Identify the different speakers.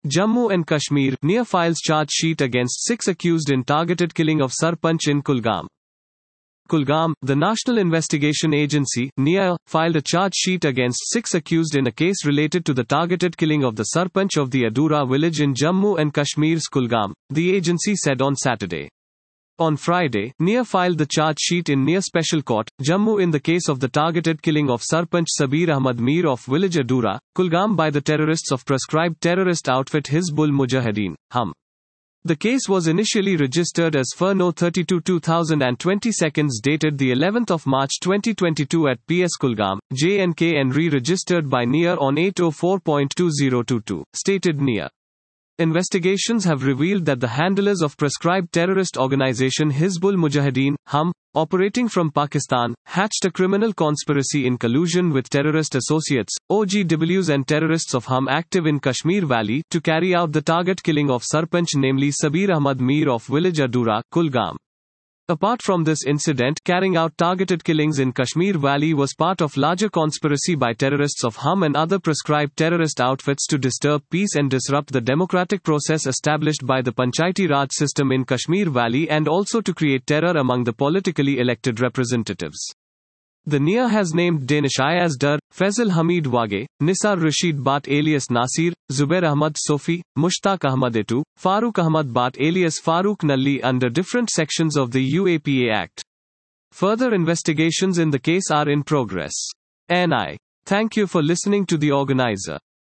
Speaker 1: Jammu and Kashmir, NIA files charge sheet against 6 accused in targeted killing of Sarpanch in Kulgam. Kulgam, the National Investigation Agency, NIA, filed a charge sheet against 6 accused in a case related to the targeted killing of the Sarpanch of the Adura village in Jammu and Kashmir's Kulgam, the agency said on Saturday. On Friday, NIA filed the charge sheet in NIA Special Court, Jammu in the case of the targeted killing of Sarpanch Sabir Ahmad Mir of village Adura, Kulgam by the terrorists of proscribed terrorist outfit Hizbul Mujahideen, HUM. The case was initially registered as FIR No 32/2022 dated the 11th of March 2022 at PS Kulgam, J&K and re-registered by NIA on 804.2022, stated NIA. Investigations have revealed that the handlers of proscribed terrorist organization Hizbul Mujahideen, HUM, operating from Pakistan, hatched a criminal conspiracy in collusion with terrorist associates, OGWs and terrorists of HUM active in Kashmir Valley, to carry out the target killing of Sarpanch namely Sabir Ahmad Mir of village Adura, Kulgam. Apart from this incident, carrying out targeted killings in Kashmir Valley was part of larger conspiracy by terrorists of HUM and other proscribed terrorist outfits to disturb peace and disrupt the democratic process established by the Panchayati Raj system in Kashmir Valley and also to create terror among the politically elected representatives. The NIA has named Danish Ayaz Dar, Faisal Hamid Wage, Nisar Rashid Bhat alias Nasir, Zubair Ahmad Sofi, Mushtaq Ahmad Etu, Farooq Ahmad Bhat alias Farooq Nalli under different sections of the UAPA Act. Further investigations in the case are in progress. NI. Thank you for listening to the organizer.